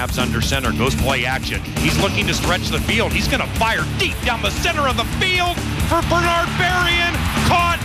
snaps under center, goes play action. He's looking to stretch the field. He's going to fire deep down the center of the field for Bernard Berrian. Caught.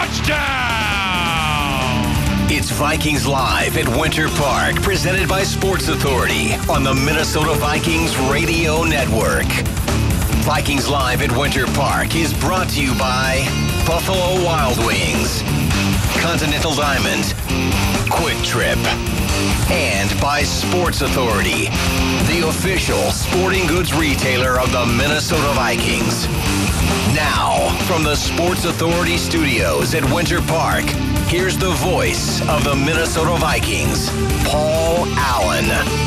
Touchdown! It's Vikings Live at Winter Park, presented by Sports Authority on the Minnesota Vikings Radio Network. Vikings Live at Winter Park is brought to you by Buffalo Wild Wings, Continental Diamond, Quick Trip, and by Sports Authority, the official sporting goods retailer of the Minnesota Vikings. Now, from the Sports Authority studios at Winter Park, here's the voice of the Minnesota Vikings, Paul Allen.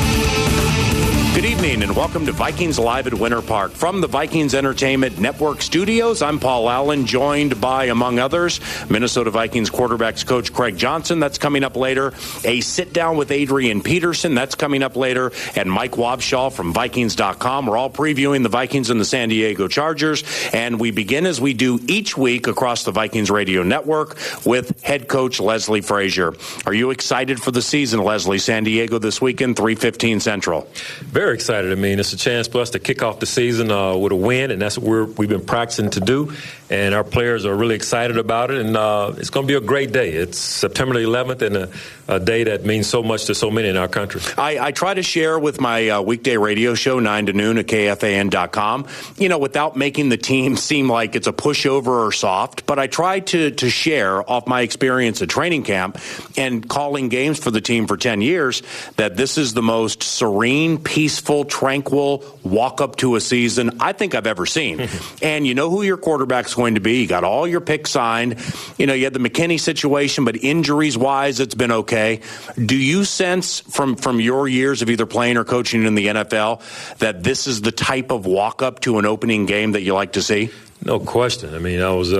Good evening and welcome to Vikings Live at Winter Park. From the Vikings Entertainment Network studios, I'm Paul Allen, joined by, among others, Minnesota Vikings quarterbacks coach Craig Johnson. That's coming up later. A sit-down with Adrian Peterson. That's coming up later. And Mike Wobschall from Vikings.com. We're all previewing the Vikings and the San Diego Chargers. And we begin, as we do each week across the Vikings Radio Network, with head coach Leslie Frazier. Are you excited for the season, Leslie? San Diego this weekend, 3:15 Central. Very excited. I mean, it's a chance for us to kick off the season with a win, and that's what we've been practicing to do. And our players are really excited about it, and it's going to be a great day. It's September the 11th, and a day that means so much to so many in our country. I try to share with my weekday radio show, 9 to noon at KFAN.com, without making the team seem like it's a pushover or soft, but I try to share off my experience at training camp and calling games for the team for 10 years that this is the most serene, peaceful, tranquil walk-up to a season I think I've ever seen. And you know who your quarterback's going to be. You got all your picks signed. You had the McKinney situation, but injuries-wise, it's been okay. Do you sense from your years of either playing or coaching in the NFL that this is the type of walk-up to an opening game that you like to see? No question. I mean,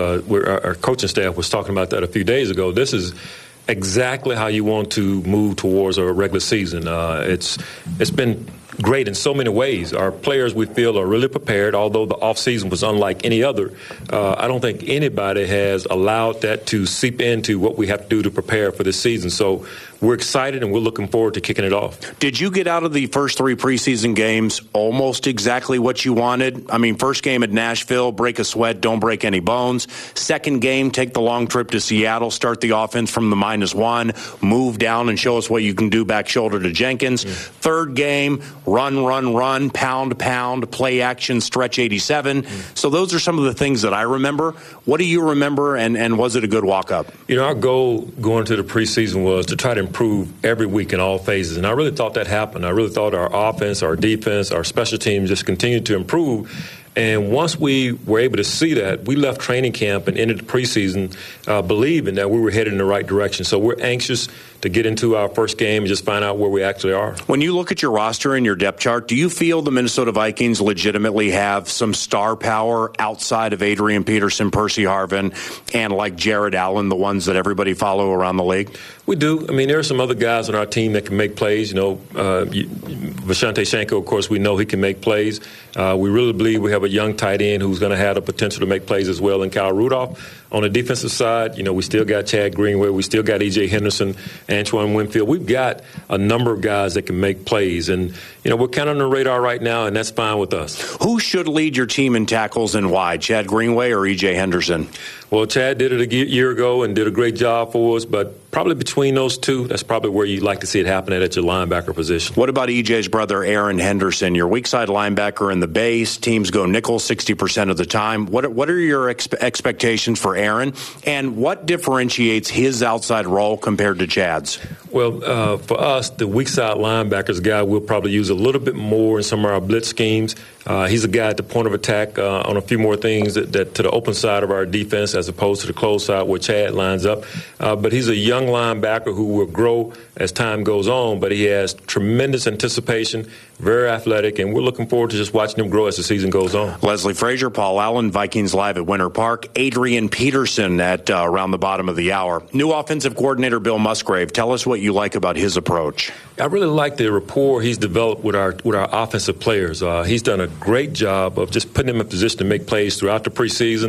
our coaching staff was talking about that a few days ago. This is exactly how you want to move towards a regular season. It's been great in so many ways. Our players, we feel, are really prepared, although the offseason was unlike any other. I don't think anybody has allowed that to seep into what we have to do to prepare for this season. So we're excited, and we're looking forward to kicking it off. Did you get out of the first three preseason games almost exactly what you wanted? I mean, first game at Nashville, break a sweat, don't break any bones. Second game, take the long trip to Seattle, start the offense from the -1, move down and show us what you can do back shoulder to Jenkins. Third game, run, pound, play action, stretch 87. So those are some of the things that I remember. What do you remember, and was it a good walk-up? Our goal going to the preseason was to try to improve every week in all phases, and I really thought that happened. I really thought our offense, our defense, our special teams just continued to improve. And once we were able to see that, we left training camp and entered the preseason believing that we were headed in the right direction. So we're anxious to get into our first game and just find out where we actually are. When you look at your roster and your depth chart, do you feel the Minnesota Vikings legitimately have some star power outside of Adrian Peterson, Percy Harvin, and like Jared Allen, the ones that everybody follow around the league? We do. I mean, there are some other guys on our team that can make plays. Visanthe Shanko, of course, we know he can make plays. We really believe we have a young tight end who's going to have the potential to make plays as well in Kyle Rudolph. On the defensive side, we still got Chad Greenway. We still got E.J. Henderson, Antoine Winfield. We've got a number of guys that can make plays. And, we're kind of on the radar right now, and that's fine with us. Who should lead your team in tackles and why, Chad Greenway or E.J. Henderson? Well, Chad did it a year ago and did a great job for us, but probably between those two, that's probably where you'd like to see it happen at your linebacker position. What about EJ's brother, Aaron Henderson, your weak side linebacker in the base? Teams go nickel 60% of the time. What are your expectations for Aaron, and what differentiates his outside role compared to Chad's? Well, for us, the weak side linebackers guy we'll probably use a little bit more in some of our blitz schemes. He's a guy at the point of attack on a few more things that to the open side of our defense as opposed to the closed side where Chad lines up. But he's a young linebacker who will grow as time goes on, but he has tremendous anticipation, very athletic, and we're looking forward to just watching him grow as the season goes on. Leslie Frazier, Paul Allen, Vikings Live at Winter Park. Adrian Peterson at around the bottom of the hour. New offensive coordinator Bill Musgrave. Tell us what you like about his approach. I really like the rapport he's developed with our offensive players. He's done a great job of just putting them in position to make plays throughout the preseason.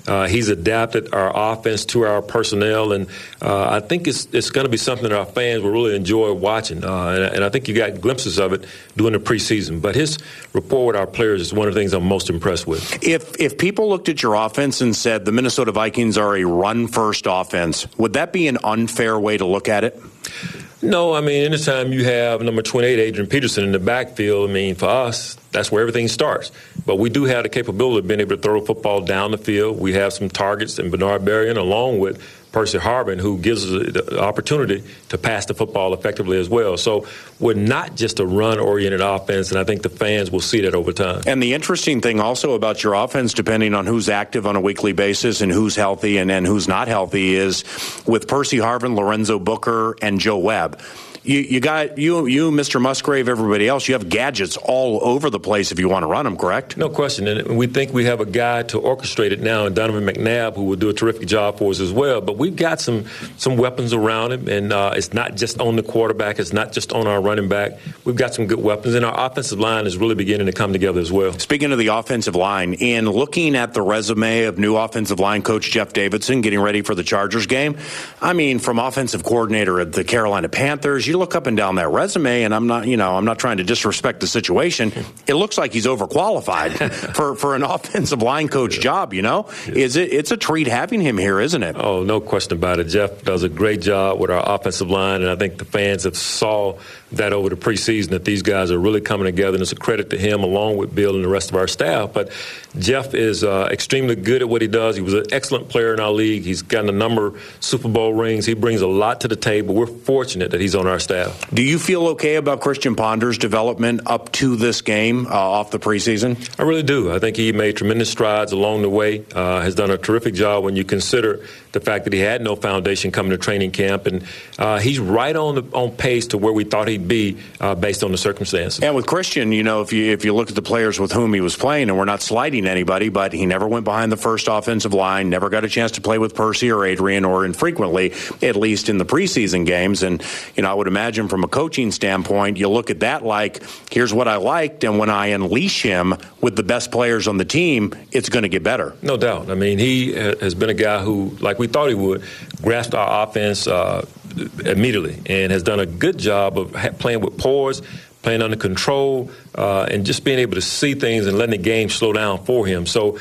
He's adapted our offense to our personnel, and I think it's going to be something that our fans will really enjoy watching. And I think you got glimpses of it during the preseason. But his rapport with our players is one of the things I'm most impressed with. If people looked at your offense and said the Minnesota Vikings are a run-first offense, would that be an unfair way to look at it? No, I mean, anytime you have number 28, Adrian Peterson, in the backfield, I mean, for us, that's where everything starts. But we do have the capability of being able to throw the football down the field. We have some targets in Bernard Berrian, along with Percy Harvin, who gives us the opportunity to pass the football effectively as well. So we're not just a run-oriented offense, and I think the fans will see that over time. And the interesting thing also about your offense, depending on who's active on a weekly basis and who's healthy and who's not healthy, is with Percy Harvin, Lorenzo Booker, and Joe Webb. You got, Mr. Musgrave, everybody else, you have gadgets all over the place if you want to run them, correct? No question. And we think we have a guy to orchestrate it now, and Donovan McNabb, who will do a terrific job for us as well. But we've got some weapons around him, and it's not just on the quarterback. It's not just on our running back. We've got some good weapons, and our offensive line is really beginning to come together as well. Speaking of the offensive line, in looking at the resume of new offensive line coach Jeff Davidson getting ready for the Chargers game, I mean, from offensive coordinator at the Carolina Panthers, you look up and down that resume, and I'm not trying to disrespect the situation. It looks like he's overqualified for an offensive line coach job. It's a treat having him here, isn't it? Oh, no question about it. Jeff does a great job with our offensive line, and I think the fans have saw that over the preseason, that these guys are really coming together, and it's a credit to him along with Bill and the rest of our staff. But Jeff is extremely good at what he does. He was an excellent player in our league. He's gotten a number of Super Bowl rings. He brings a lot to the table. We're fortunate that he's on our staff. Do you feel okay about Christian Ponder's development up to this game off the preseason? I really do. I think he made tremendous strides along the way, has done a terrific job when you consider the fact that he had no foundation coming to training camp, and he's right on pace to where we thought he'd be based on the circumstances. And with Christian, if you look at the players with whom he was playing, and we're not slighting anybody, but he never went behind the first offensive line, never got a chance to play with Percy or Adrian, or infrequently, at least in the preseason games. And I would imagine from a coaching standpoint, you look at that like, here's what I liked, and when I unleash him with the best players on the team, it's going to get better. No doubt. I mean, he has been a guy who, like we thought he would, grasped our offense immediately and has done a good job of playing with poise, playing under control, and just being able to see things and letting the game slow down for him. So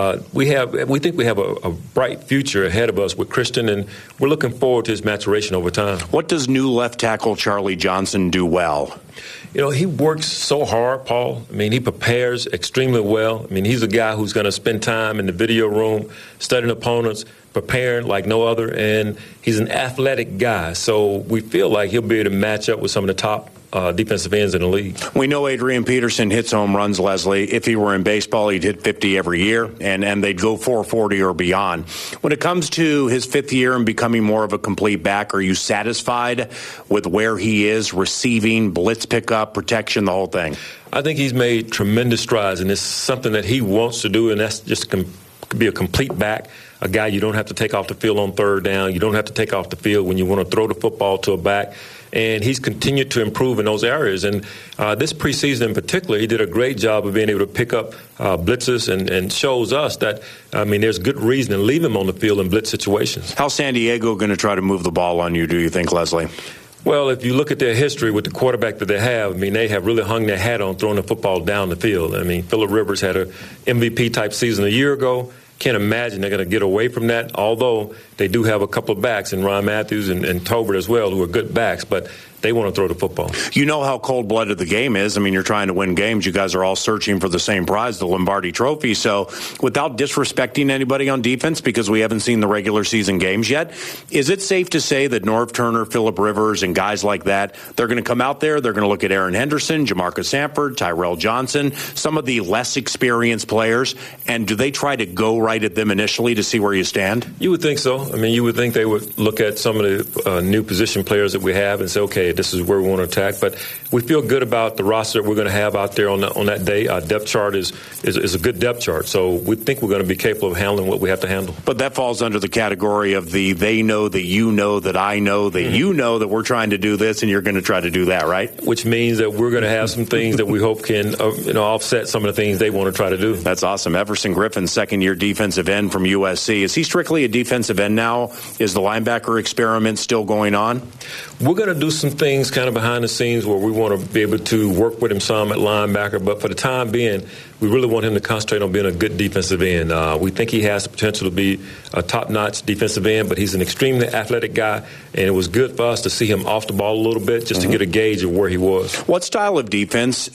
we think we have a bright future ahead of us with Christian, and we're looking forward to his maturation over time. What does new left tackle Charlie Johnson do well? He works so hard, Paul. I mean, he prepares extremely well. I mean, he's a guy who's going to spend time in the video room studying opponents, preparing like no other, and he's an athletic guy. So we feel like he'll be able to match up with some of the top defensive ends in the league. We know Adrian Peterson hits home runs, Leslie. If he were in baseball, he'd hit 50 every year, and they'd go 440 or beyond. When it comes to his fifth year and becoming more of a complete back, are you satisfied with where he is, receiving, blitz pickup, protection, the whole thing? I think he's made tremendous strides, and it's something that he wants to do, and that's just be a complete back, a guy you don't have to take off the field on third down. You don't have to take off the field when you want to throw the football to a back. And he's continued to improve in those areas. And this preseason in particular, he did a great job of being able to pick up blitzes and shows us that, there's good reason to leave him on the field in blitz situations. How's San Diego going to try to move the ball on you, do you think, Leslie? Well, if you look at their history with the quarterback that they have, they have really hung their hat on throwing the football down the field. Phillip Rivers had an MVP-type season a year ago. Can't imagine they're going to get away from that, although they do have a couple of backs in Ron Matthews and Tolbert as well, who are good backs, but they want to throw the football. You know how cold-blooded the game is. You're trying to win games. You guys are all searching for the same prize, the Lombardi Trophy. So without disrespecting anybody on defense, because we haven't seen the regular season games yet, is it safe to say that Norv Turner, Phillip Rivers, and guys like that, they're going to come out there, they're going to look at Aaron Henderson, Jamarcus Sanford, Tyrell Johnson, some of the less experienced players, and do they try to go right at them initially to see where you stand? You would think so. Well, I mean, you would think they would look at some of the new position players that we have and say, okay, this is where we want to attack. But we feel good about the roster that we're going to have out there on that day. Our depth chart is a good depth chart. So we think we're going to be capable of handling what we have to handle. But that falls under the category of they know that you know that I know that you know that we're trying to do this and you're going to try to do that, right? Which means that we're going to have some things that we hope can offset some of the things they want to try to do. That's awesome. Everson Griffin, second-year defensive end from USC. Is he strictly a defensive end now? Is the linebacker experiment still going on? We're going to do some things kind of behind the scenes where we want to be able to work with him some at linebacker. But for the time being, we really want him to concentrate on being a good defensive end. We think he has the potential to be a top-notch defensive end, but he's an extremely athletic guy, and it was good for us to see him off the ball a little bit just to get a gauge of where he was. What style of defense,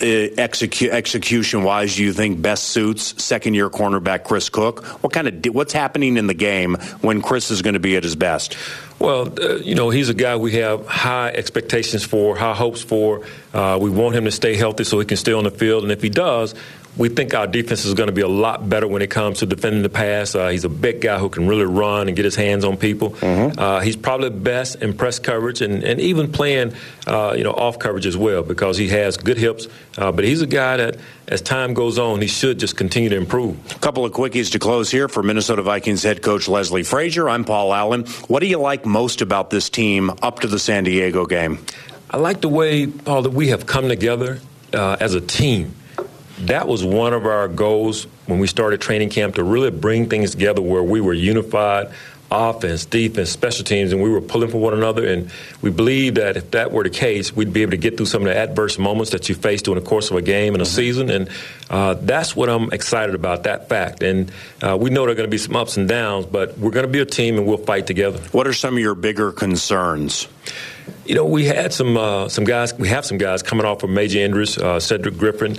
execution-wise, do you think best suits second-year cornerback Chris Cook? What's happening in the game when Chris is going to be at his best? Well, he's a guy we have high expectations for, high hopes for. We want him to stay healthy so he can stay on the field, and if he does, we think our defense is going to be a lot better when it comes to defending the pass. He's a big guy who can really run and get his hands on people. He's probably best in press coverage and even playing, off coverage as well because he has good hips. But he's a guy that, as time goes on, he should just continue to improve. A couple of quickies to close here for Minnesota Vikings head coach Leslie Frazier. I'm Paul Allen. What do you like most about this team up to the San Diego game? I like the way, Paul, that we have come together as a team. That was one of our goals when we started training camp, to really bring things together where we were unified, offense, defense, special teams, and we were pulling for one another. And we believe that if that were the case, we'd be able to get through some of the adverse moments that you face during the course of a game and a season. And that's what I'm excited about, that fact. And we know there are going to be some ups and downs, but we're going to be a team and we'll fight together. What are some of your bigger concerns? We had some guys. We have some guys coming off of major injuries. Cedric Griffin,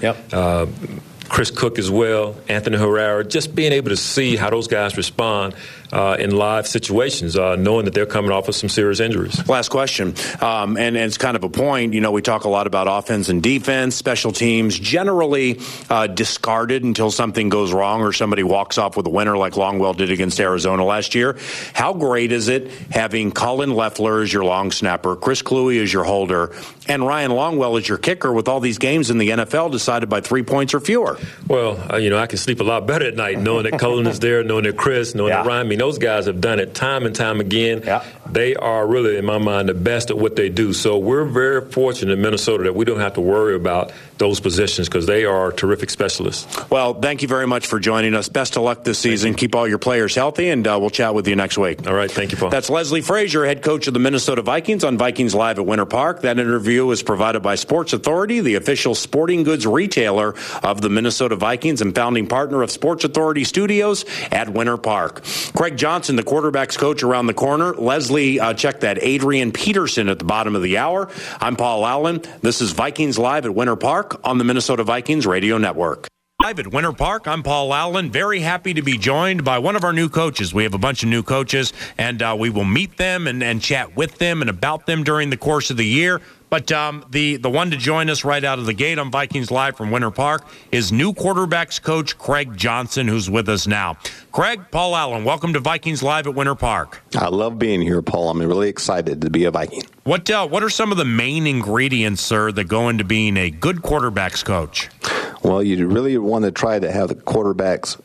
Chris Cook as well, Anthony Herrera. Just being able to see how those guys respond in live situations, knowing that they're coming off of some serious injuries. Last question, and it's kind of a point. We talk a lot about offense and defense, special teams, generally discarded until something goes wrong or somebody walks off with a winner like Longwell did against Arizona last year. How great is it having Colin Loeffler as your long snapper, Chris Kluwe as your holder, and Ryan Longwell as your kicker with all these games in the NFL decided by 3 points or fewer? Well, I can sleep a lot better at night knowing that Colin is there, knowing that Chris, knowing that Ryan. Those guys have done it time and time again. They are really, in my mind, the best at what they do. So we're very fortunate in Minnesota that we don't have to worry about those positions because they are terrific specialists. Well, thank you very much for joining us. Best of luck this season. Keep all your players healthy, and we'll chat with you next week. All right. Thank you, Paul. That's Leslie Frazier, head coach of the Minnesota Vikings on Vikings Live at Winter Park. That interview is provided by Sports Authority, the official sporting goods retailer of the Minnesota Vikings and founding partner of Sports Authority Studios at Winter Park. Craig Johnson, the quarterback's coach, around the corner. Leslie, check that. Adrian Peterson at the bottom of the hour. I'm Paul Allen. This is Vikings Live at Winter Park on the Minnesota Vikings Radio Network. Live at Winter Park, I'm Paul Allen. Very happy to be joined by one of our new coaches. We have a bunch of new coaches, and we will meet them and chat with them and about them during the course of the year. But the one to join us right out of the gate on Vikings Live from Winter Park is new quarterbacks coach Craig Johnson, who's with us now. Craig, Paul Allen, welcome to Vikings Live at Winter Park. I love being here, Paul. I'm really excited to be a Viking. What are some of the main ingredients, sir, that go into being a good quarterbacks coach? Well, you really want to try to have the quarterbacks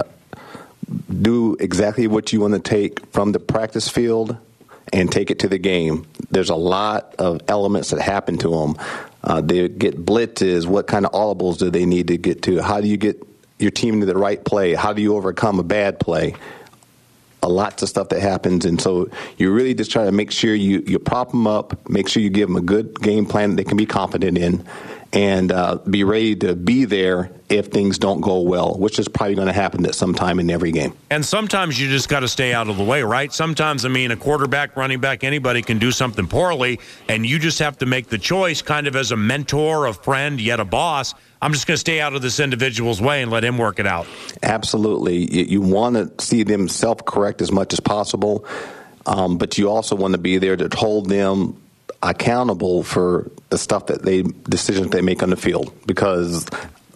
do exactly what you want to take from the practice field and take it to the game. There's a lot of elements that happen to them. They get blitzes. What kind of audibles do they need to get to? How do you get your team to the right play? How do you overcome a bad play? Lots of stuff that happens, and so you really just try to make sure you prop them up, make sure you give them a good game plan that they can be confident in, and be ready to be there if things don't go well, which is probably going to happen at some time in every game. And sometimes you just got to stay out of the way, right? Sometimes, a quarterback, running back, anybody can do something poorly, and you just have to make the choice kind of as a mentor, a friend, yet a boss. I'm just going to stay out of this individual's way and let him work it out. Absolutely. You want to see them self-correct as much as possible, but you also want to be there to hold them accountable for the decisions they make on the field, because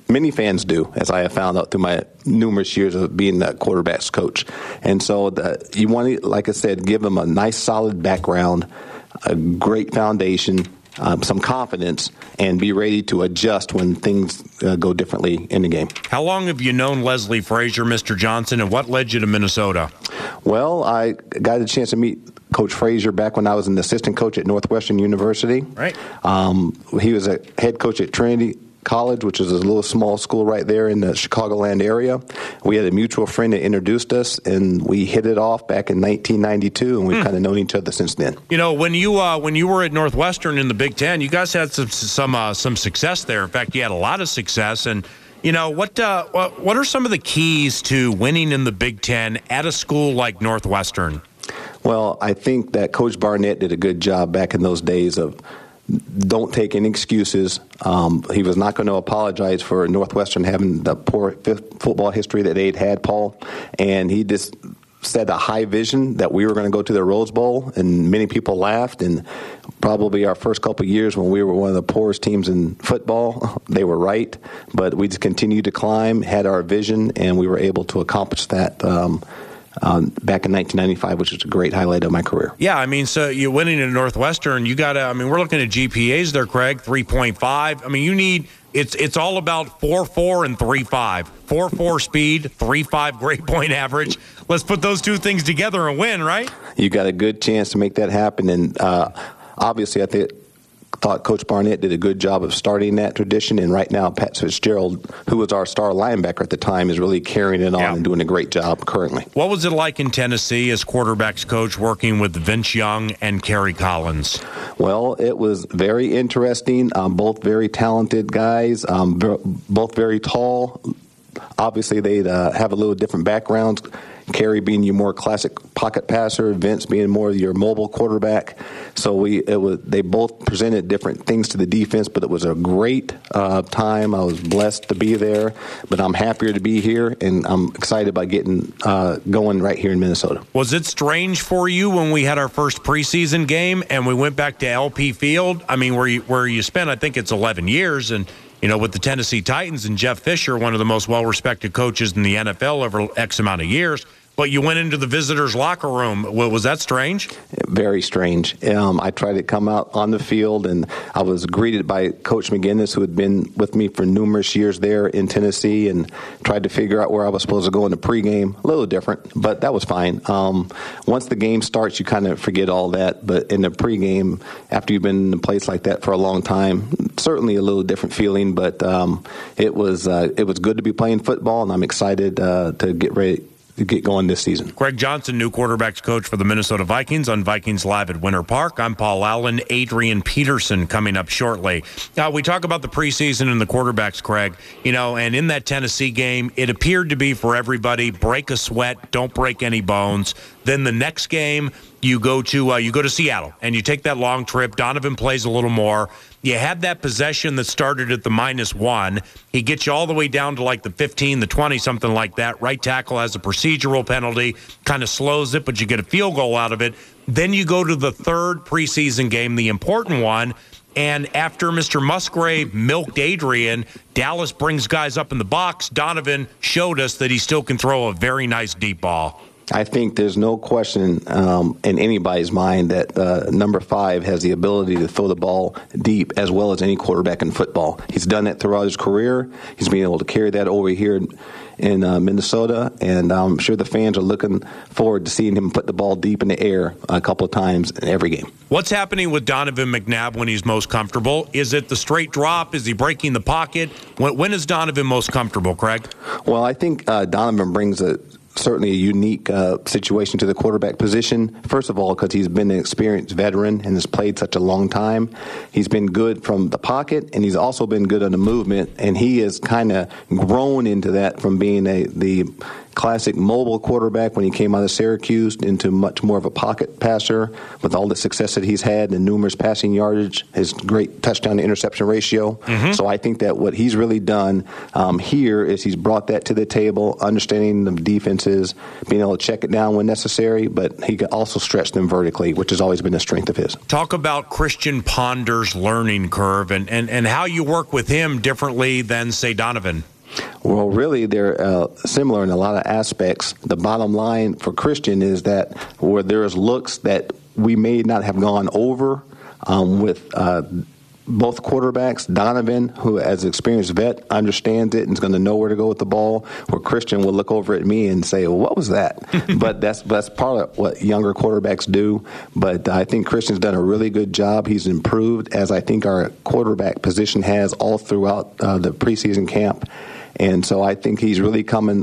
Many fans do, as I have found out through my numerous years of being the quarterback's coach. And so you want to, like I said, give them a nice solid background, a great foundation, some confidence, and be ready to adjust when things go differently in the game. How long have you known Leslie Frazier, Mr. Johnson, and what led you to Minnesota? Well, I got a chance to meet Coach Frazier back when I was an assistant coach at Northwestern University. Right. He was a head coach at Trinity College, which is a little small school right there in the Chicagoland area. We had a mutual friend that introduced us, and we hit it off back in 1992, and we've kind of known each other since then. You know, when you were at Northwestern in the Big Ten, you guys had some success there. In fact, you had a lot of success. And you know, what are some of the keys to winning in the Big Ten at a school like Northwestern? Well, I think that Coach Barnett did a good job back in those days of don't take any excuses. He was not going to apologize for Northwestern having the poor football history that they'd had, Paul. And he just set a high vision that we were going to go to the Rose Bowl, and many people laughed. And probably our first couple of years when we were one of the poorest teams in football, they were right. But we just continued to climb, had our vision, and we were able to accomplish that back in 1995, which is a great highlight of my career. Yeah, I mean, so you're winning at Northwestern. You got to, I mean, we're looking at GPAs there, Craig, 3.5. I mean, you need, it's all about 4.4 and 3.5. 4.4 speed, 3.5 grade point average. Let's put those two things together and win, right? You got a good chance to make that happen. And obviously, I thought Coach Barnett did a good job of starting that tradition, and right now Pat Fitzgerald, who was our star linebacker at the time, is really carrying it on and doing a great job currently. What was it like in Tennessee as quarterbacks coach working with Vince Young and Kerry Collins? Well, it was very interesting. Both very talented guys, both very tall. Obviously, they'd have a little different backgrounds. Kerry being your more classic pocket passer, Vince being more your mobile quarterback. So they both presented different things to the defense, but it was a great time. I was blessed to be there, but I'm happier to be here, and I'm excited about getting going right here in Minnesota. Was it strange for you when we had our first preseason game and we went back to LP Field? I mean, where you spent, I think it's 11 years, and you know, with the Tennessee Titans and Jeff Fisher, one of the most well-respected coaches in the NFL over X amount of years. But you went into the visitors' locker room. Was that strange? Very strange. I tried to come out on the field, and I was greeted by Coach McGinnis, who had been with me for numerous years there in Tennessee, and tried to figure out where I was supposed to go in the pregame. A little different, but that was fine. Once the game starts, you kind of forget all that. But in the pregame, after you've been in a place like that for a long time, certainly a little different feeling. But it was good to be playing football, and I'm excited to get ready to get going this season. Greg Johnson, new quarterbacks coach for the Minnesota Vikings on Vikings Live at Winter Park. I'm Paul Allen. Adrian Peterson coming up shortly. Now, we talk about the preseason and the quarterbacks, Craig, you know, and in that Tennessee game, it appeared to be for everybody, break a sweat, don't break any bones. Then the next game, you go to Seattle, and you take that long trip. Donovan plays a little more. You had that possession that started at the -1. He gets you all the way down to like the 15, the 20, something like that. Right tackle has a procedural penalty, kind of slows it, but you get a field goal out of it. Then you go to the third preseason game, the important one, and after Mr. Musgrave milked Adrian, Dallas brings guys up in the box. Donovan showed us that he still can throw a very nice deep ball. I think there's no question in anybody's mind that number 5 has the ability to throw the ball deep as well as any quarterback in football. He's done that throughout his career. He's been able to carry that over here in Minnesota, and I'm sure the fans are looking forward to seeing him put the ball deep in the air a couple of times in every game. What's happening with Donovan McNabb when he's most comfortable? Is it the straight drop? Is he breaking the pocket? When is Donovan most comfortable, Craig? Well, I think Donovan brings certainly a unique situation to the quarterback position. First of all, because he's been an experienced veteran and has played such a long time. He's been good from the pocket, and he's also been good on the movement, and he has kind of grown into that from being the classic mobile quarterback when he came out of Syracuse into much more of a pocket passer with all the success that he's had and numerous passing yardage, his great touchdown to interception ratio. So I think that what he's really done here is he's brought that to the table, understanding the defenses, being able to check it down when necessary, but he can also stretch them vertically, which has always been a strength of his. Talk about Christian Ponder's learning curve and how you work with him differently than, say, Donovan. Well, really, they're similar in a lot of aspects. The bottom line for Christian is that where there's looks that we may not have gone over with both quarterbacks, Donovan, who as an experienced vet understands it and is going to know where to go with the ball, where Christian will look over at me and say, well, what was that? But that's part of what younger quarterbacks do. But I think Christian's done a really good job. He's improved, as I think our quarterback position has all throughout the preseason camp. And so I think he's really coming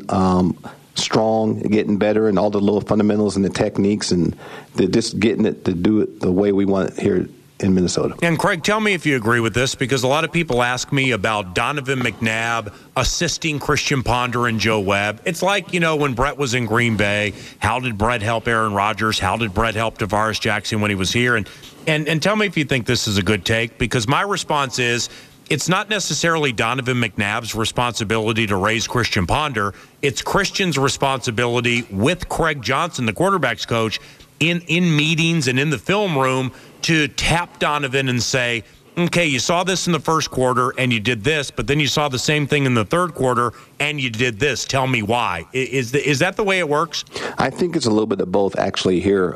strong, getting better, and all the little fundamentals and the techniques, and they're just getting it to do it the way we want it here in Minnesota. And Craig, tell me if you agree with this, because a lot of people ask me about Donovan McNabb assisting Christian Ponder and Joe Webb. It's like, when Brett was in Green Bay, how did Brett help Aaron Rodgers? How did Brett help Tavares Jackson when he was here? And tell me if you think this is a good take, because my response is, it's not necessarily Donovan McNabb's responsibility to raise Christian Ponder. It's Christian's responsibility with Craig Johnson, the quarterback's coach, in meetings and in the film room to tap Donovan and say, okay, you saw this in the first quarter and you did this, but then you saw the same thing in the third quarter and you did this. Tell me why. Is that the way it works? I think it's a little bit of both, actually, here.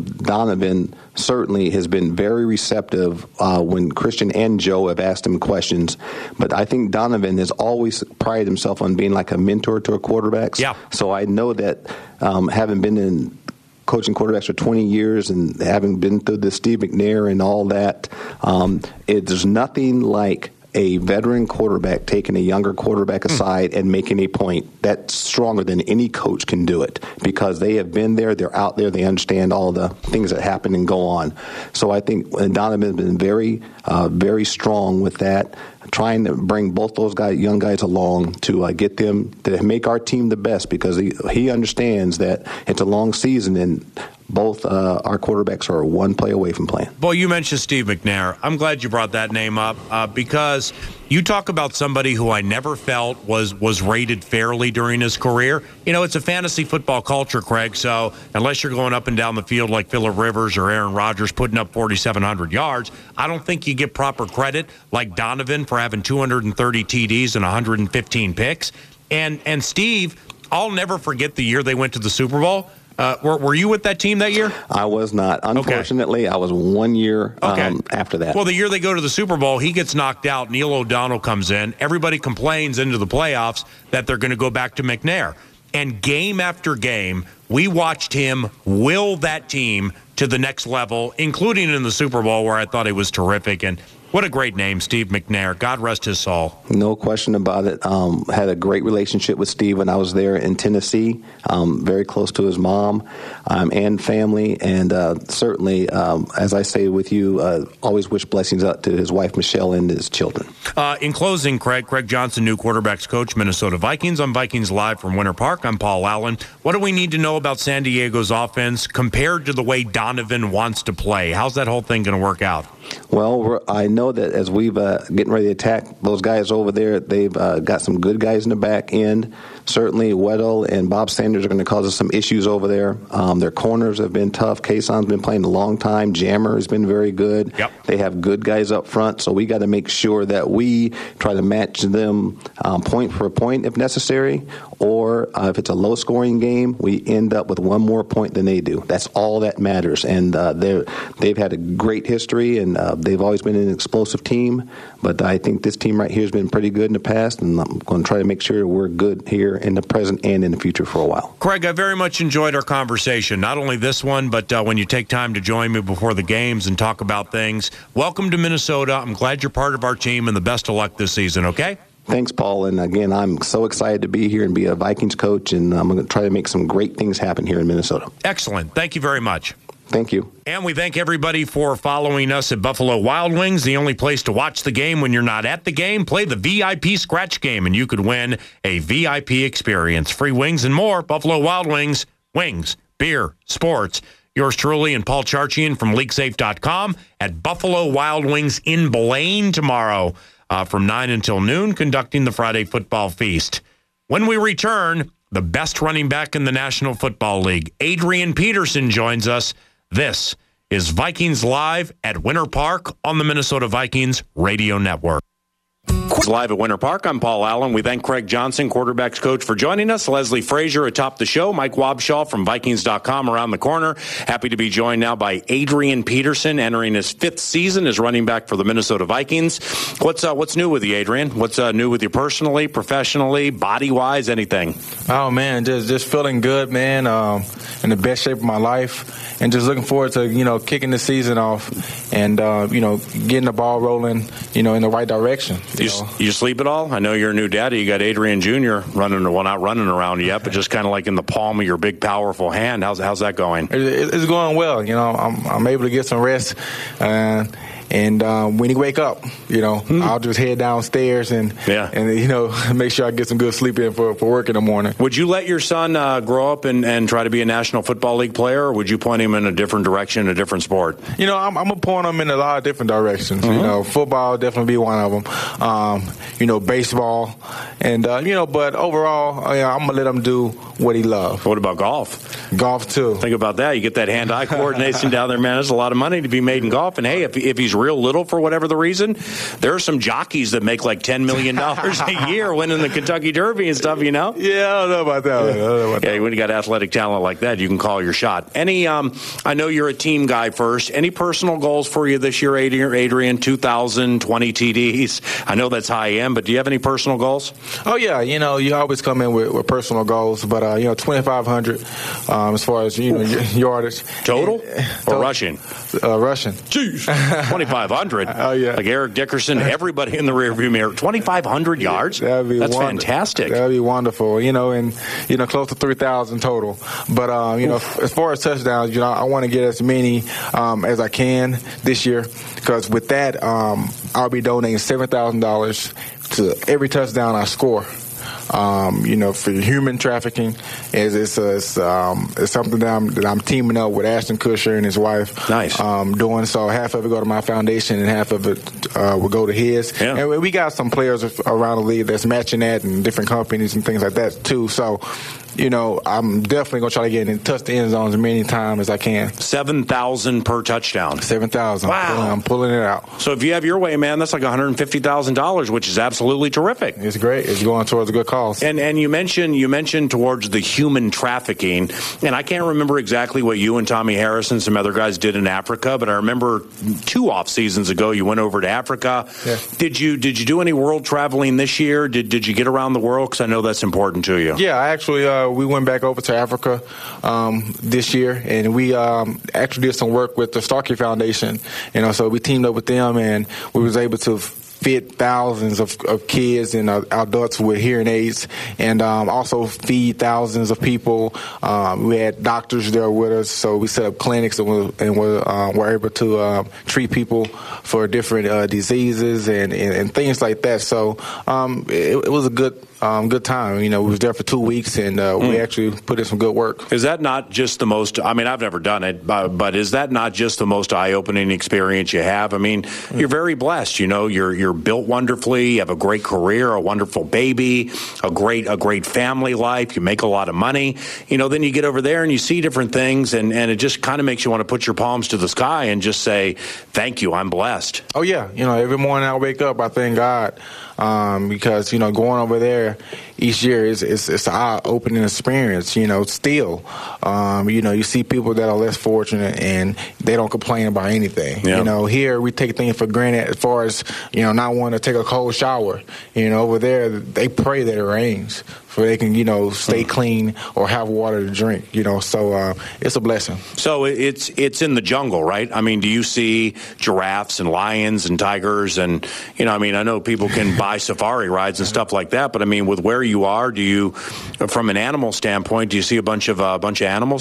Donovan certainly has been very receptive when Christian and Joe have asked him questions. But I think Donovan has always prided himself on being like a mentor to our quarterbacks. Yeah. So I know that having been in coaching quarterbacks for 20 years and having been through the Steve McNair and all that, there's nothing like a veteran quarterback taking a younger quarterback aside and making a point. That's stronger than any coach can do it, because they have been there, they're out there, they understand all the things that happen and go on. So I think Donovan has been very, very strong with that, trying to bring both those young guys along to get them to make our team the best, because he understands that it's a long season and both our quarterbacks are one play away from playing. Well, you mentioned Steve McNair. I'm glad you brought that name up because you talk about somebody who I never felt was rated fairly during his career. It's a fantasy football culture, Craig, so unless you're going up and down the field like Phillip Rivers or Aaron Rodgers putting up 4,700 yards, I don't think you get proper credit like Donovan for having 230 TDs and 115 picks. And Steve, I'll never forget the year they went to the Super Bowl. Were you with that team that year? I was not. Unfortunately, okay. I was 1 year after that. Well, the year they go to the Super Bowl, he gets knocked out. Neil O'Donnell comes in. Everybody complains into the playoffs that they're going to go back to McNair. And game after game, we watched him will that team to the next level, including in the Super Bowl, where I thought he was terrific. And what a great name, Steve McNair. God rest his soul. No question about it. Had a great relationship with Steve when I was there in Tennessee. Very close to his mom and family. And certainly, as I say with you, always wish blessings up to his wife, Michelle, and his children. In closing, Craig Johnson, new quarterbacks coach, Minnesota Vikings. On Vikings Live from Winter Park, I'm Paul Allen. What do we need to know about San Diego's offense compared to the way Donovan wants to play? How's that whole thing going to work out? Well, I know that as we've getting ready to attack those guys over there, they've got some good guys in the back end. Certainly, Weddle and Bob Sanders are going to cause us some issues over there. Their corners have been tough. Kayson's been playing a long time. Jammer has been very good. Yep. They have good guys up front, so we got to make sure that we try to match them point for point if necessary, or if it's a low-scoring game, we end up with one more point than they do. That's all that matters. And they've had a great history, and they've always been an explosive team. But I think this team right here has been pretty good in the past, and I'm going to try to make sure we're good here in the present and in the future for a while. Craig, I very much enjoyed our conversation, not only this one, but when you take time to join me before the games and talk about things. Welcome to Minnesota. I'm glad you're part of our team, and the best of luck this season, okay? Thanks, Paul. And again, I'm so excited to be here and be a Vikings coach, and I'm going to try to make some great things happen here in Minnesota. Excellent. Thank you very much. Thank you. And we thank everybody for following us at Buffalo Wild Wings, the only place to watch the game when you're not at the game. Play the VIP scratch game, and you could win a VIP experience. Free wings and more. Buffalo Wild Wings, wings, beer, sports. Yours truly and Paul Charchian from LeakSafe.com at Buffalo Wild Wings in Blaine tomorrow from 9 until noon, conducting the Friday Football Feast. When we return, the best running back in the National Football League, Adrian Peterson, joins us. This is Vikings Live at Winter Park on the Minnesota Vikings Radio Network. Live at Winter Park, I'm Paul Allen. We thank Craig Johnson, quarterbacks coach, for joining us. Leslie Frazier atop the show. Mike Wobschall from Vikings.com around the corner. Happy to be joined now by Adrian Peterson, entering his 5th season as running back for the Minnesota Vikings. What's new with you, Adrian? What's new with you personally, professionally, body-wise, anything? Oh, man, just feeling good, man, in the best shape of my life, and just looking forward to, kicking the season off and, getting the ball rolling, in the right direction. You sleep at all? I know you're a new daddy. You got Adrian Jr. not running around yet, but just kind of like in the palm of your big, powerful hand. How's that going? It's going well. I'm able to get some rest. And when you wake up, I'll just head downstairs and make sure I get some good sleep in for work in the morning. Would you let your son grow up and try to be a National Football League player, or would you point him in a different direction, a different sport? I'm going to point him in a lot of different directions. Mm-hmm. Football definitely be one of them. Baseball. And, but overall, I'm going to let him do what he loves. What about golf? Golf, too. Think about that. You get that hand-eye coordination down there, man. There's a lot of money to be made in golf. And, hey, if he's real little for whatever the reason, there are some jockeys that make like $10 million a year winning the Kentucky Derby and stuff, Yeah, I don't know about that. Yeah, when you got athletic talent like that, you can call your shot. I know you're a team guy first. Any personal goals for you this year, Adrian? 2,020 TDs. I know that's high end, but do you have any personal goals? Oh, yeah. You always come in with personal goals, but, 2,500 as far as, yardage. Total or rushing? Rushing. Jeez. 2,500. Oh, yeah. Like Eric Dickerson, everybody in the rearview mirror. 2,500 yards? That's fantastic. That'd be wonderful, and, close to 3,000 total. But, as far as touchdowns, I want to get as many as I can this year, because with that, I'll be donating $7,000 to every touchdown I score. For human trafficking, it's something that I'm teaming up with Ashton Kutcher and his wife. Nice. Doing so. Half of it go to my foundation and half of it will go to his. Yeah. And we got some players around the league that's matching that, and different companies and things like that too. So, I'm definitely going to try to get in and touch the end zone as many times as I can. 7,000 per touchdown. 7,000. Wow. I'm pulling it out. So if you have your way, man, that's like $150,000, which is absolutely terrific. It's great. It's going towards a good cause. And you mentioned towards the human trafficking, and I can't remember exactly what you and Tommy Harris and some other guys did in Africa, but I remember 2 off seasons ago you went over to Africa. Yeah. Did you do any world traveling this year? Did you get around the world? Because I know that's important to you. Yeah, actually, we went back over to Africa this year, and we actually did some work with the Starkey Foundation. So we teamed up with them, and we was able to fit thousands of kids and adults with hearing aids, and also feed thousands of people. We had doctors there with us, so we set up clinics and were able to treat people for different diseases and things like that. So it was a good time. We was there for 2 weeks, and we actually put in some good work. Is that not just the most, I've never done it, but is that not just the most eye-opening experience you have? You're very blessed. You're built wonderfully. You have a great career, a wonderful baby, a great family life. You make a lot of money. Then you get over there and you see different things, and it just kind of makes you want to put your palms to the sky and just say, thank you, I'm blessed. Oh, yeah. Every morning I wake up, I thank God. Because, going over there each year it's an eye-opening experience, still. You see people that are less fortunate and they don't complain about anything. Yeah. Here we take things for granted as far as, not wanting to take a cold shower. Over there they pray that it rains so they can, stay clean or have water to drink, so it's a blessing. So it's in the jungle, right? Do you see giraffes and lions and tigers and, I know people can buy safari rides and stuff like that, but with where you are, do you, from an animal standpoint, do you see a bunch of animals too?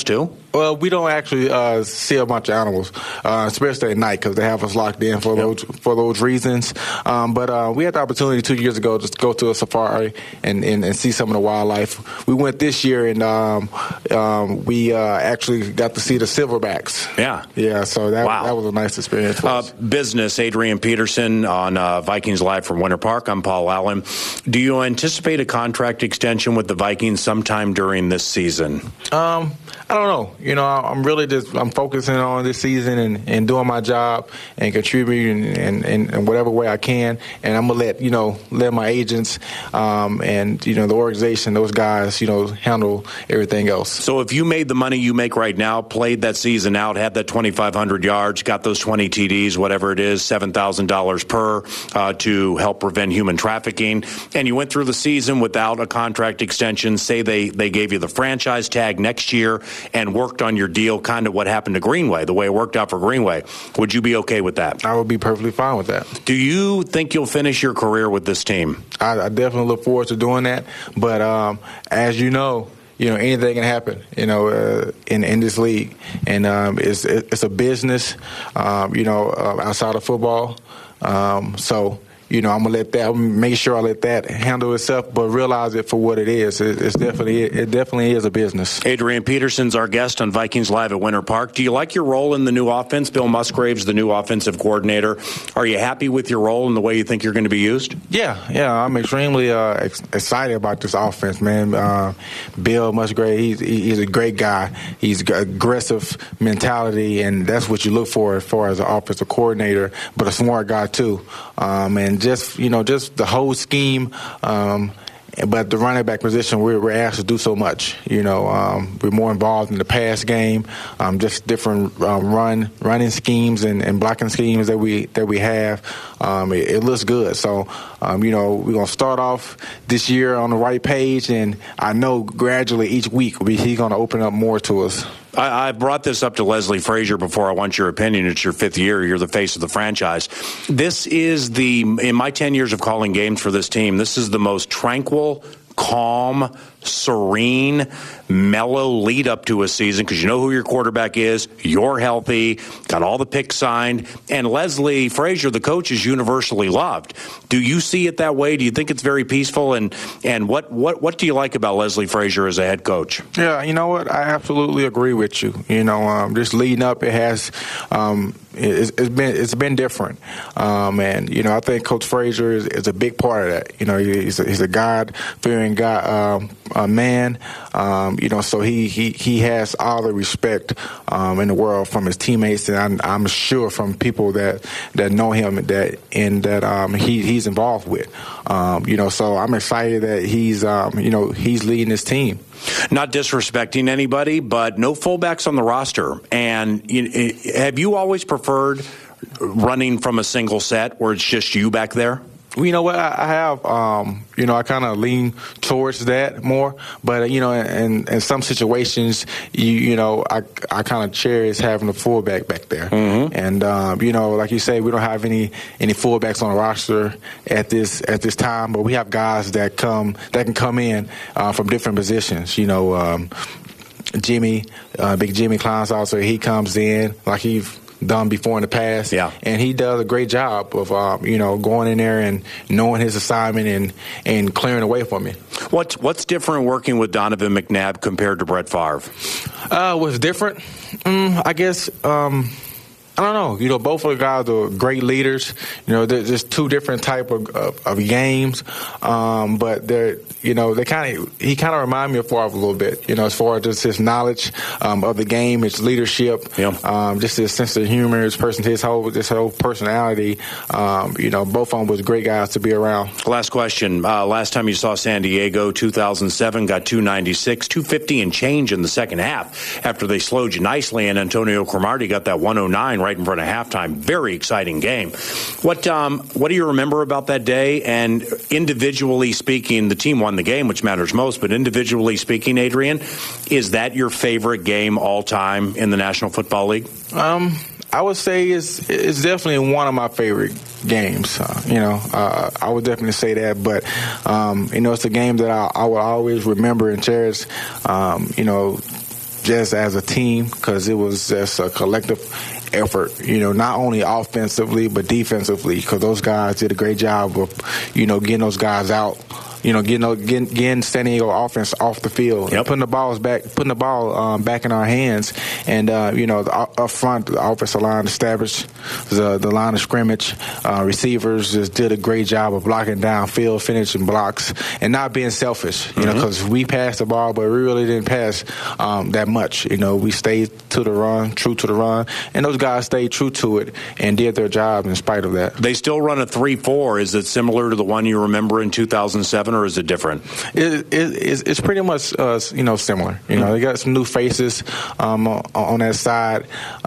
Well, we don't actually see a bunch of animals, especially at night, because they have us locked in for those reasons. But we had the opportunity 2 years ago just to go to a safari and see some of the wildlife. We went this year, and we actually got to see the silverbacks. Yeah. So that was a nice experience for us. Business, Adrian Peterson on Vikings Live from Winter Park. I'm Paul Allen. Do you anticipate a contract extension with the Vikings sometime during this season? I don't know. I'm focusing on this season and doing my job and contributing in whatever way I can. And I'm gonna let my agents and the organization, those guys, handle everything else. So if you made the money you make right now, played that season out, had that 2,500 yards, got those 20 TDs, whatever it is, $7,000 per to help prevent human trafficking, and you went through the season without a contract extension, say they gave you the franchise tag next year and worked on your deal, kind of what happened to Greenway, the way it worked out for Greenway, would you be okay with that? I would be perfectly fine with that. Do you think you'll finish your career with this team? I definitely look forward to doing that. But as you know, anything can happen, in this league. And it's a business, outside of football. So I'm gonna make sure I let that handle itself, but realize it for what it is. It definitely is a business. Adrian Peterson's our guest on Vikings Live at Winter Park. Do you like your role in the new offense? Bill Musgrave's the new offensive coordinator. Are you happy with your role and the way you think you're going to be used? Yeah. I'm extremely excited about this offense, man. Bill Musgrave, he's a great guy. He's got aggressive mentality, and that's what you look for as far as an offensive coordinator, but a smart guy too. And just the whole scheme, but the running back position, we're asked to do so much. We're more involved in the pass game, just different running schemes and blocking schemes that we have. It looks good. So, we're gonna start off this year on the right page, and I know gradually each week he's gonna open up more to us. I brought this up to Leslie Frazier before. I want your opinion. It's your 5th year. You're the face of the franchise. This is in my 10 years of calling games for this team, this is the most tranquil, calm, serene, mellow lead up to a season because you know who your quarterback is, you're healthy, got all the picks signed, and Leslie Frazier, the coach, is universally loved. Do you see it that way? Do you think it's very peaceful? And what do you like about Leslie Frazier as a head coach? Yeah, you know what? I absolutely agree with you. Just leading up, it has it's been different, and I think Coach Frazier is a big part of that. He's a God-fearing man. So he has all the respect in the world from his teammates, and I'm sure from people that know him that he's involved with. So I'm excited that he's leading his team. Not disrespecting anybody, but no fullbacks on the roster. And have you always preferred running from a single set where it's just you back there? Well, you know what? I have, I kind of lean towards that more. But, in some situations, I kind of cherish having a fullback back there. Mm-hmm. And, like you say, we don't have any fullbacks on the roster at this time, but we have guys that can come in from different positions. Jimmy, Big Jimmy Kleinsaucer, he comes in like he's done before in the past. Yeah. And he does a great job of, going in there and knowing his assignment and clearing away for me. What's different working with Donovan McNabb compared to Brett Favre? What's different? I guess, I don't know. Both of the guys are great leaders. There's two different type of games, but he kind of remind me of Favre a little bit. As far as just his knowledge of the game, his leadership, just his sense of humor, his whole personality. Both of them was great guys to be around. Last question. Last time you saw San Diego, 2007, got 296, 250 and change in the second half after they slowed you nicely, and Antonio Cromartie got that 109 right in front of halftime. Very exciting game. What do you remember about that day? And individually speaking, the team won the game, which matters most, but individually speaking, Adrian, is that your favorite game all time in the National Football League? I would say it's definitely one of my favorite games. I would definitely say that, but it's a game that I will always remember and cherish. just as a team, because it was just a collective effort, not only offensively but defensively, because those guys did a great job of, getting those guys out. Getting San Diego offense off the field, putting the ball back in our hands, and up front, the offensive line established the line of scrimmage. Receivers just did a great job of blocking downfield, finishing blocks, and not being selfish. Because we passed the ball, but we really didn't pass that much. We stayed true to the run, and those guys stayed true to it and did their job in spite of that. They still run a 3-4. Is it similar to the one you remember in 2007? Or is it different? It's pretty much similar. They got some new faces on that side,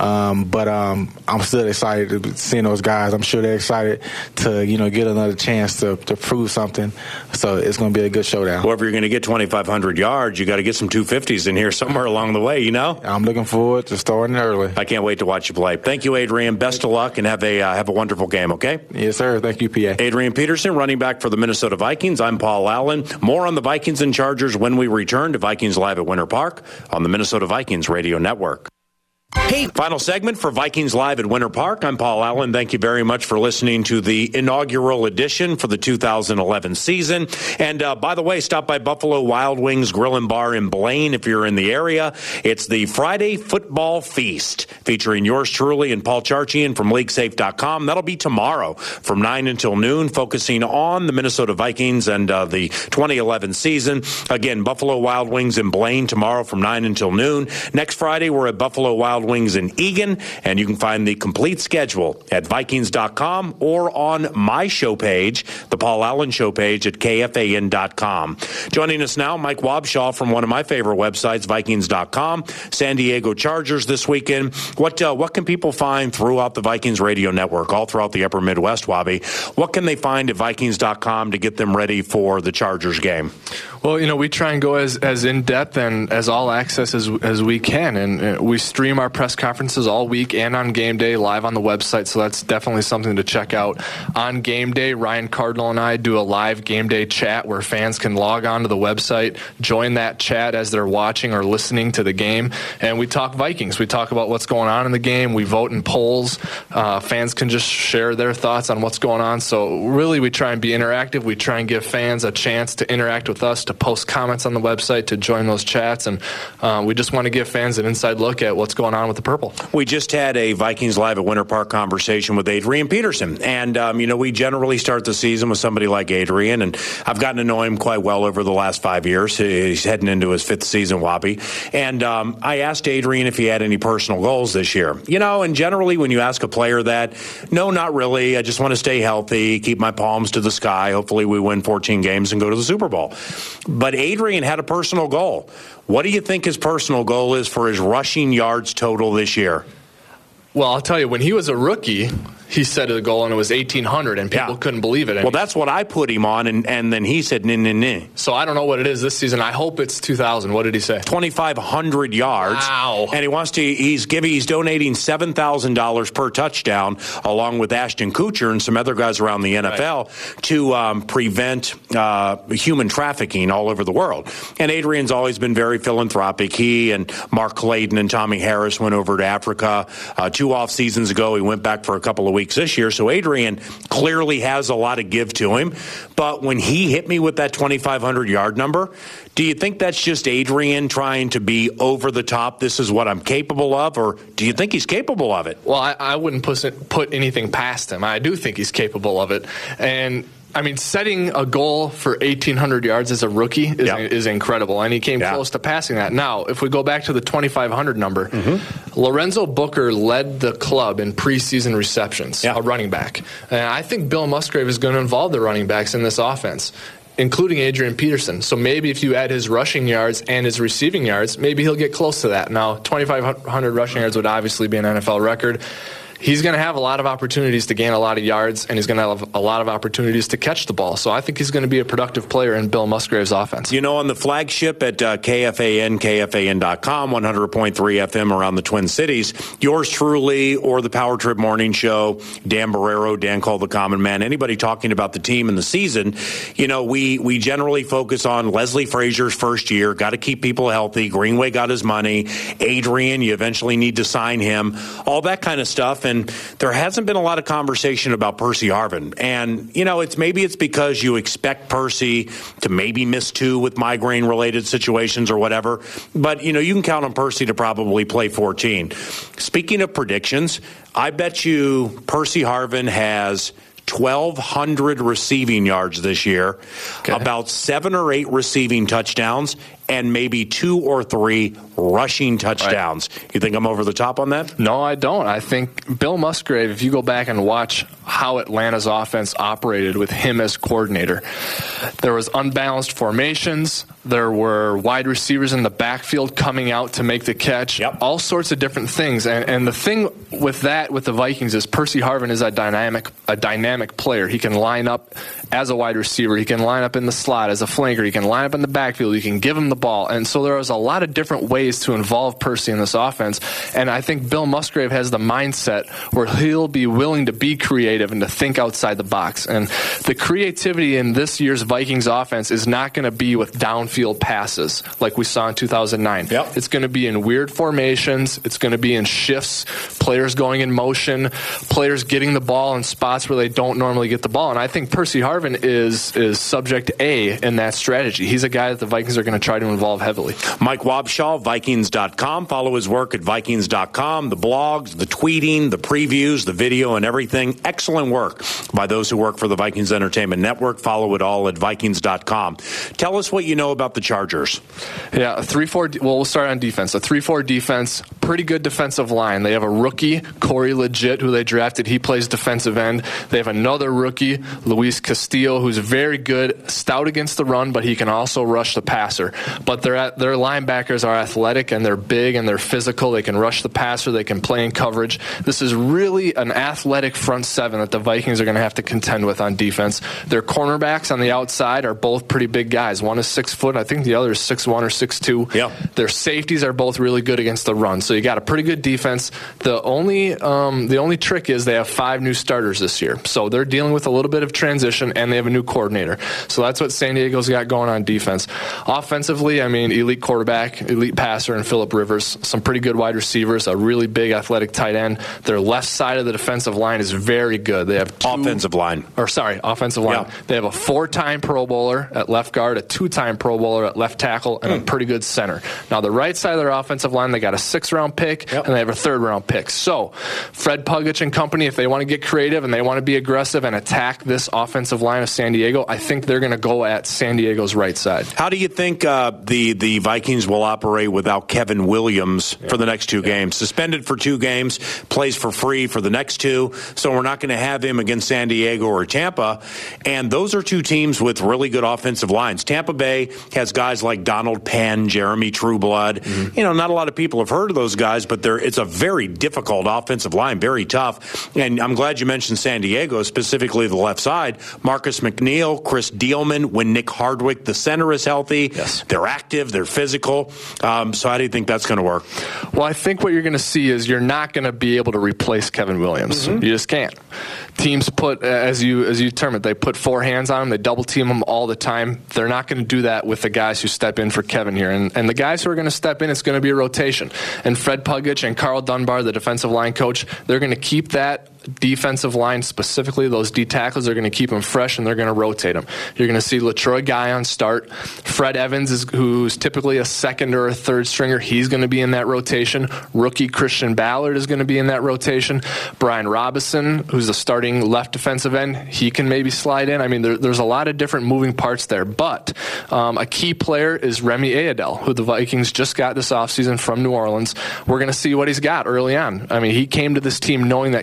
but I'm still excited to seeing those guys. I'm sure they're excited to get another chance to prove something. So it's going to be a good showdown. Well, if you're going to get 2,500 yards, you got to get some 250s in here somewhere along the way. I'm looking forward to starting early. I can't wait to watch you play. Thank you, Adrian. Best of luck and have a wonderful game. Okay? Yes, sir. Thank you, PA. Adrian Peterson, running back for the Minnesota Vikings. I'm Paul Allen. More on the Vikings and Chargers when we return to Vikings Live at Winter Park on the Minnesota Vikings Radio Network. Hey, final segment for Vikings Live at Winter Park. I'm Paul Allen. Thank you very much for listening to the inaugural edition for the 2011 season. And by the way, stop by Buffalo Wild Wings Grill and Bar in Blaine if you're in the area. It's the Friday Football Feast featuring yours truly and Paul Charchian from LeagueSafe.com. That'll be tomorrow from 9 until noon, focusing on the Minnesota Vikings and the 2011 season. Again, Buffalo Wild Wings in Blaine tomorrow from 9 until noon. Next Friday, we're at Buffalo Wild Wings in Eagan, and you can find the complete schedule at Vikings.com or on my show page, the Paul Allen Show page at KFAN.com. Joining us now, Mike Wobschall from one of my favorite websites, Vikings.com. San Diego Chargers this weekend. What can people find throughout the Vikings radio network, all throughout the upper Midwest, Wobby? What can they find at Vikings.com to get them ready for the Chargers game? Well, we try and go as in-depth and as all-access as we can, and we stream our press conferences all week and on game day live on the website, so that's definitely something to check out. On game day, Ryan Cardinal and I do a live game day chat where fans can log on to the website, join that chat as they're watching or listening to the game, and we talk Vikings. We talk about what's going on in the game. We vote in polls. Fans can just share their thoughts on what's going on, so really we try and be interactive. We try and give fans a chance to interact with us, to post comments on the website, to join those chats, and we just want to give fans an inside look at what's going on with the Purple. We just had a Vikings Live at Winter Park conversation with Adrian Peterson, and we generally start the season with somebody like Adrian, and I've gotten to know him quite well over the last 5 years. He's heading into his 5th season, Wobby, and I asked Adrian if he had any personal goals this year. And generally when you ask a player that, no, not really. I just want to stay healthy, keep my palms to the sky. Hopefully we win 14 games and go to the Super Bowl. But Adrian had a personal goal. What do you think his personal goal is for his rushing yards total this year? Well, I'll tell you, when he was a rookie, he set a goal and it was 1,800, and people couldn't believe it. Well, that's what I put him on, and then he said, nah. So I don't know what it is this season. I hope it's 2,000. What did he say? 2,500 yards. Wow. And he wants to. He's donating $7,000 per touchdown, along with Ashton Kutcher and some other guys around the NFL, to prevent human trafficking all over the world. And Adrian's always been very philanthropic. He and Mark Clayton and Tommy Harris went over to Africa 2 off seasons ago. He went back for a couple of weeks this year. So Adrian clearly has a lot of give to him. But when he hit me with that 2,500 yard number, do you think that's just Adrian trying to be over the top? This is what I'm capable of, or do you think he's capable of it? Well, I wouldn't put anything past him. I do think he's capable of it. And setting a goal for 1,800 yards as a rookie is incredible, and he came close to passing that. Now, if we go back to the 2,500 number, Lorenzo Booker led the club in preseason receptions, a running back. And I think Bill Musgrave is going to involve the running backs in this offense, including Adrian Peterson. So maybe if you add his rushing yards and his receiving yards, maybe he'll get close to that. Now, 2,500 rushing yards would obviously be an NFL record. he's going to have a lot of opportunities to gain a lot of yards, and he's going to have a lot of opportunities to catch the ball. So I think he's going to be a productive player in Bill Musgrave's offense. On the flagship at KFAN, KFAN.com, 100.3 FM around the Twin Cities, yours truly or the Power Trip Morning Show, Dan Barrero, Dan called the Common Man, anybody talking about the team and the season, we generally focus on Leslie Frazier's first year, got to keep people healthy, Greenway got his money, Adrian, you eventually need to sign him, all that kind of stuff, and there hasn't been a lot of conversation about Percy Harvin, and, it's because you expect Percy to maybe miss 2 with migraine-related situations or whatever, but, you can count on Percy to probably play 14. Speaking of predictions, I bet you Percy Harvin has 1,200 receiving yards this year, about 7 or 8 receiving touchdowns, and maybe 2 or 3 rushing touchdowns. Right. You think I'm over the top on that? No, I don't. I think Bill Musgrave, if you go back and watch how Atlanta's offense operated with him as coordinator, there was unbalanced formations. There were wide receivers in the backfield coming out to make the catch. Yep. All sorts of different things. And the thing with the Vikings is Percy Harvin is a dynamic player. He can line up as a wide receiver. He can line up in the slot as a flanker. He can line up in the backfield. You can give him the ball. And so there was a lot of different ways to involve Percy in this offense. And I think Bill Musgrave has the mindset where he'll be willing to be creative and to think outside the box. And the creativity in this year's Vikings offense is not going to be with downfield passes like we saw in 2009. Yep. It's going to be in weird formations. It's going to be in shifts, players going in motion, players getting the ball in spots where they don't normally get the ball. And I think Percy Harvin is subject A in that strategy. He's a guy that the Vikings are going to try to involve heavily. Mike Wobschall, Vikings.com. Follow his work at Vikings.com. The blogs, the tweeting, the previews, the video, and everything. Excellent work by those who work for the Vikings Entertainment Network. Follow it all at Vikings.com. Tell us what you know about the Chargers. Yeah, a 3-4. Well, we'll start on defense. A 3-4 defense, pretty good defensive line. They have a rookie, Corey Legit, who they drafted. He plays defensive end. They have another rookie, Luis Castillo, who's very good, stout against the run, but he can also rush the passer. But their linebackers are athletic, and they're big, and they're physical. They can rush the passer. They can play in coverage. This is really an athletic front seven that the Vikings are going to have to contend with on defense. Their cornerbacks on the outside are both pretty big guys. One is 6 foot. I think the other is 6'1" or 6'2". Yeah. Their safeties are both really good against the run. So you got a pretty good defense. The only trick is they have 5 new starters this year. So they're dealing with a little bit of transition, and they have a new coordinator. So that's what San Diego's got going on defense. Offensively, elite quarterback, elite passer, and Phillip Rivers. Some pretty good wide receivers, a really big athletic tight end. Their left side of the defensive line is very good. They have offensive line. Yeah. They have a 4-time Pro Bowler at left guard, a 2-time Pro Bowler at left tackle, and a pretty good center. Now, the right side of their offensive line, they got a 6th-round pick, and they have a 3rd-round pick. So, Fred Puggich and company, if they want to get creative and they want to be aggressive and attack this offensive line of San Diego, I think they're going to go at San Diego's right side. How do you think the Vikings will operate without Kevin Williams for the next 2 games? Suspended for 2 games, plays for free for the next 2, so we're not going to have him against San Diego or Tampa. And those are 2 teams with really good offensive lines. Tampa Bay has guys like Donald Penn, Jeremy Trueblood. Mm-hmm. Not a lot of people have heard of those guys, but it's a very difficult offensive line, very tough. And I'm glad you mentioned San Diego, specifically the left side. Marcus McNeil, Chris Dealman, when Nick Hardwick, the center, is healthy. Yes. They're active, they're physical. So how do you think that's going to work? Well, I think what you're going to see is you're not going to be able to replace Kevin Williams. Mm-hmm. You just can't. Teams put, as you term it, they put 4 hands on him. They double team him all the time. They're not going to do that with the guys who step in for Kevin here. And the guys who are going to step in, it's going to be a rotation. And Fred Puggich and Carl Dunbar, the defensive line coach, they're going to keep that defensive line, specifically those D tackles, are going to keep them fresh, and they're going to rotate them. You're going to see LaTroy Guion start. Fred Evans, who's typically a 2nd or a 3rd stringer, he's going to be in that rotation. Rookie Christian Ballard is going to be in that rotation. Brian Robinson, who's the starting left defensive end, he can maybe slide in. There's a lot of different moving parts there, but a key player is Remy Ayadel, who the Vikings just got this offseason from New Orleans. We're going to see what he's got early on. He came to this team knowing that Kevin Williams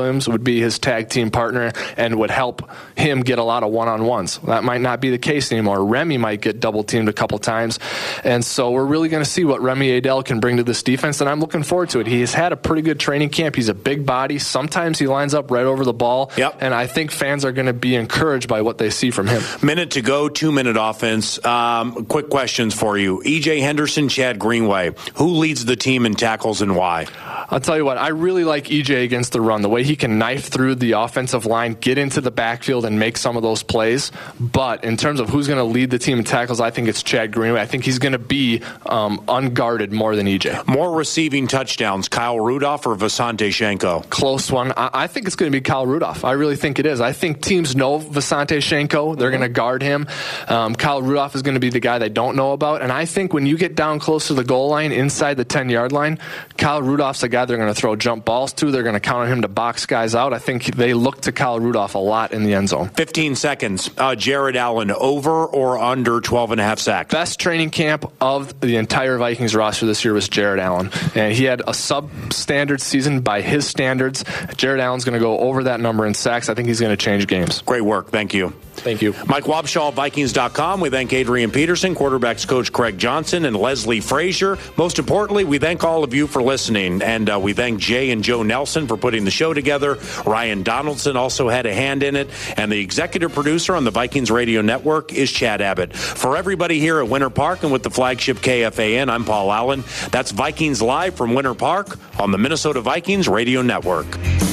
Williams would be his tag team partner and would help him get a lot of one-on-ones. That might not be the case anymore. Remy might get double-teamed a couple times. And so we're really going to see what Remy Adel can bring to this defense, and I'm looking forward to it. He has had a pretty good training camp. He's a big body. Sometimes he lines up right over the ball. Yep. And I think fans are going to be encouraged by what they see from him. Minute to go, 2-minute offense. Quick questions for you. E.J. Henderson, Chad Greenway. Who leads the team in tackles and why? I'll tell you what, I really like EJ against the run. The way he can knife through the offensive line, get into the backfield, and make some of those plays. But in terms of who's going to lead the team in tackles, I think it's Chad Greenway. I think he's going to be unguarded more than EJ. More receiving touchdowns, Kyle Rudolph or Visanthe Shiancoe? Close one. I think it's going to be Kyle Rudolph. I really think it is. I think teams know Visanthe Shiancoe. They're going to guard him. Kyle Rudolph is going to be the guy they don't know about. And I think when you get down close to the goal line, inside the 10-yard line, Kyle Rudolph's the guy they're going to throw jump balls to. They're going to count on him to box guys out. I think they look to Kyle Rudolph a lot in the end zone. 15 seconds. Jared Allen, over or under 12.5 sacks? Best training camp of the entire Vikings roster this year was Jared Allen. And he had a substandard season by his standards. Jared Allen's going to go over that number in sacks. I think he's going to change games. Great work. Thank you. Thank you. Mike Wobschall, Vikings.com. We thank Adrian Peterson, quarterbacks coach Craig Johnson, and Leslie Frazier. Most importantly, we thank all of you for listening. And we thank Jay and Joe Nelson for putting the show together. Ryan Donaldson also had a hand in it. And the executive producer on the Vikings Radio Network is Chad Abbott. For everybody here at Winter Park and with the flagship KFAN, I'm Paul Allen. That's Vikings Live from Winter Park on the Minnesota Vikings Radio Network.